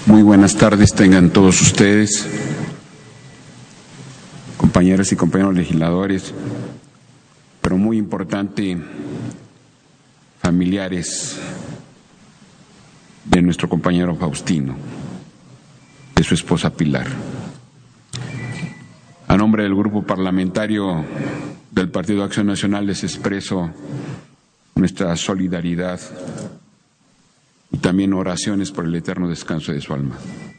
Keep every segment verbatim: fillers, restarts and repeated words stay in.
Muy buenas tardes tengan todos ustedes, compañeras y compañeros legisladores, pero muy importante, familiares de nuestro compañero Faustino, de su esposa Pilar. A nombre del Grupo Parlamentario del Partido Acción Nacional les expreso nuestra solidaridad y también oraciones por el eterno descanso de su alma.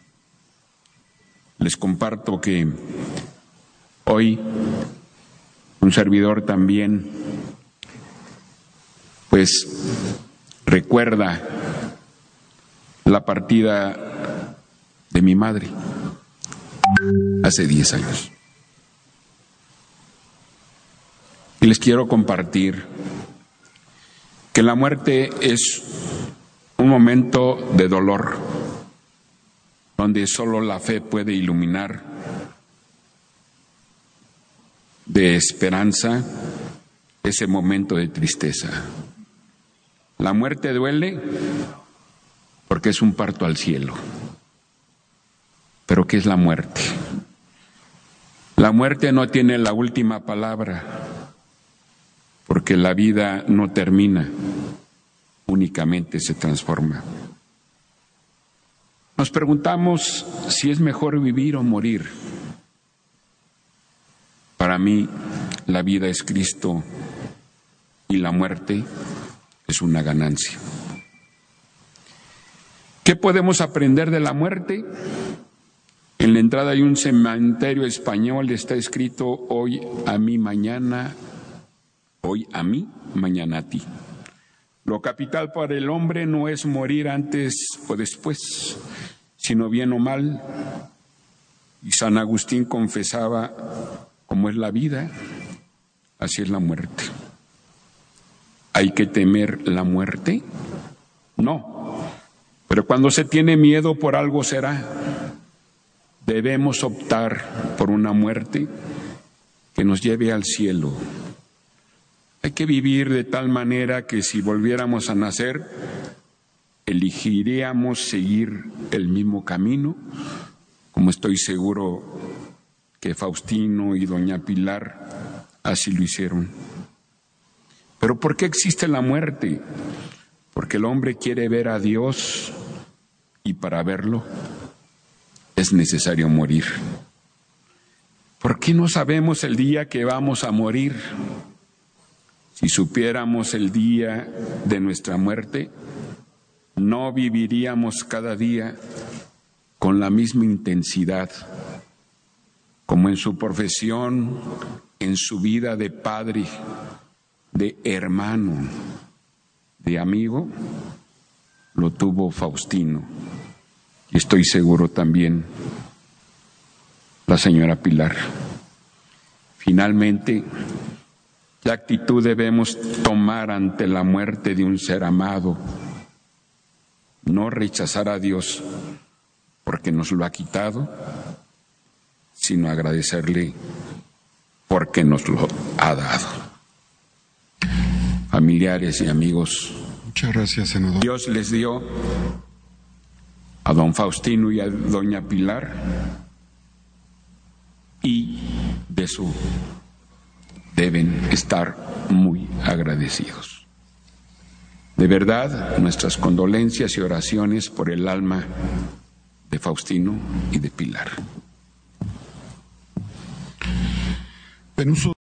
Les comparto que hoy un servidor también pues recuerda la partida de mi madre hace diez años. Y les quiero compartir que la muerte es un momento de dolor, donde solo la fe puede iluminar, de esperanza, ese momento de tristeza. La muerte duele porque es un parto al cielo. ¿Pero qué es la muerte? La muerte no tiene la última palabra, porque la vida no termina, únicamente se transforma. Nos preguntamos si es mejor vivir o morir. Para mí, la vida es Cristo y la muerte es una ganancia. ¿Qué podemos aprender de la muerte? En la entrada hay un cementerio español, está escrito: hoy a mí, mañana, hoy a mí, mañana a ti. Lo capital para el hombre no es morir antes o después, sino bien o mal. Y San Agustín confesaba: como es la vida, así es la muerte. ¿Hay que temer la muerte? No. Pero cuando se tiene miedo, por algo será. Debemos optar por una muerte que nos lleve al cielo. Hay que vivir de tal manera que si volviéramos a nacer, elegiríamos seguir el mismo camino, como estoy seguro que Faustino y doña Pilar así lo hicieron. ¿Pero por qué existe la muerte? Porque el hombre quiere ver a Dios y para verlo es necesario morir. ¿Por qué no sabemos el día que vamos a morir? Si supiéramos el día de nuestra muerte, no viviríamos cada día con la misma intensidad, como en su profesión, en su vida de padre, de hermano, de amigo, lo tuvo Faustino. Y estoy seguro también la señora Pilar. Finalmente, ¿qué actitud debemos tomar ante la muerte de un ser amado? No rechazar a Dios porque nos lo ha quitado, sino agradecerle porque nos lo ha dado. Familiares y amigos, muchas gracias, senador. Dios les dio a don Faustino y a doña Pilar, y de eso deben estar muy agradecidos. De verdad, nuestras condolencias y oraciones por el alma de Faustino y de Pilar. En uso